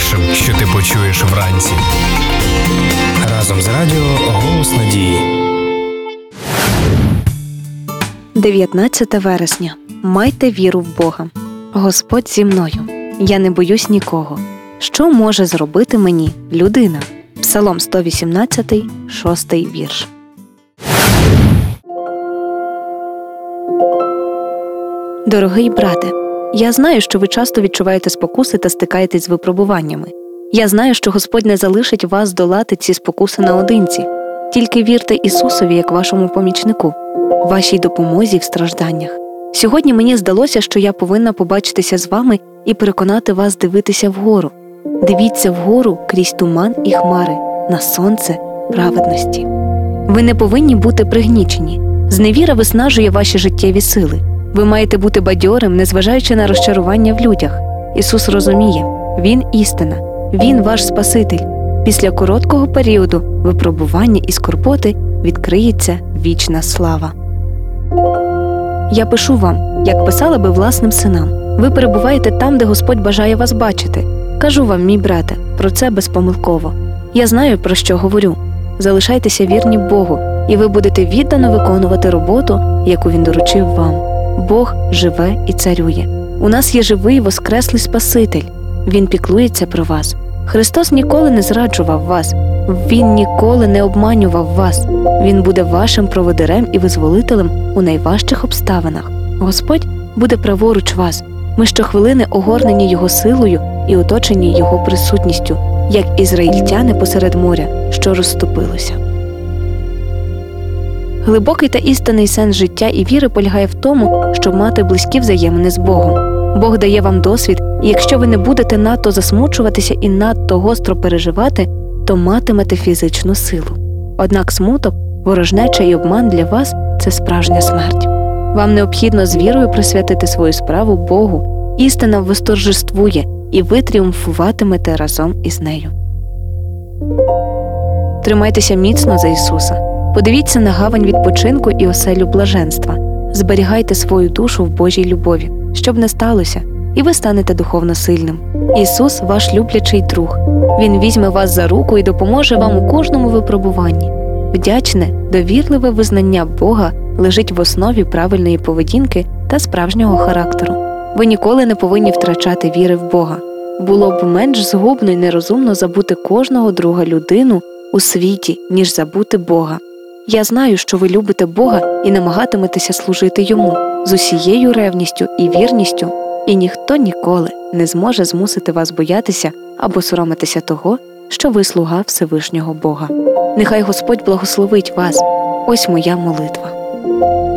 першим, що ти почуєш вранці. Разом з радіо «Голос надії». 19 вересня. Майте віру в Бога. Господь зі мною. Я не боюсь нікого. Що може зробити мені людина? Псалом 118, 6 вірш. Дорогий брате, я знаю, що ви часто відчуваєте спокуси та стикаєтесь з випробуваннями. Я знаю, що Господь не залишить вас долати ці спокуси наодинці. Тільки вірте Ісусові як вашому помічнику, вашій допомозі в стражданнях. Сьогодні мені здалося, що я повинна побачитися з вами і переконати вас дивитися вгору. Дивіться вгору крізь туман і хмари, на сонце праведності. Ви не повинні бути пригнічені. Зневіра виснажує ваші життєві сили. Ви маєте бути бадьорим, незважаючи на розчарування в людях. Ісус розуміє, Він істина, Він ваш Спаситель. Після короткого періоду випробування і скорботи відкриється вічна слава. Я пишу вам, як писала би власним синам. Ви перебуваєте там, де Господь бажає вас бачити. Кажу вам, мій брате, про це безпомилково. Я знаю, про що говорю. Залишайтеся вірні Богу, і ви будете віддано виконувати роботу, яку Він доручив вам. Бог живе і царює. У нас є живий воскреслий Спаситель. Він піклується про вас. Христос ніколи не зраджував вас. Він ніколи не обманював вас. Він буде вашим проводирем і визволителем у найважчих обставинах. Господь буде праворуч вас. Ми щохвилини огорнені Його силою і оточені Його присутністю, як ізраїльтяни посеред моря, що розступилося. Глибокий та істинний сенс життя і віри полягає в тому, щоб мати близькі взаємини з Богом. Бог дає вам досвід, і якщо ви не будете надто засмучуватися і надто гостро переживати, то матимете фізичну силу. Однак смуток, ворожнеча і обман для вас – це справжня смерть. Вам необхідно з вірою присвятити свою справу Богу. Істина восторжествує, і ви тріумфуватимете разом із нею. Тримайтеся міцно за Ісуса. Подивіться на гавань відпочинку і оселю блаженства. Зберігайте свою душу в Божій любові, щоб не сталося, і ви станете духовно сильним. Ісус – ваш люблячий друг. Він візьме вас за руку і допоможе вам у кожному випробуванні. Вдячне, довірливе визнання Бога лежить в основі правильної поведінки та справжнього характеру. Ви ніколи не повинні втрачати віри в Бога. Було б менш згубно і нерозумно забути кожного друга людину у світі, ніж забути Бога. Я знаю, що ви любите Бога і намагатиметеся служити Йому з усією ревністю і вірністю, і ніхто ніколи не зможе змусити вас боятися або соромитися того, що ви слуга Всевишнього Бога. Нехай Господь благословить вас. Ось моя молитва.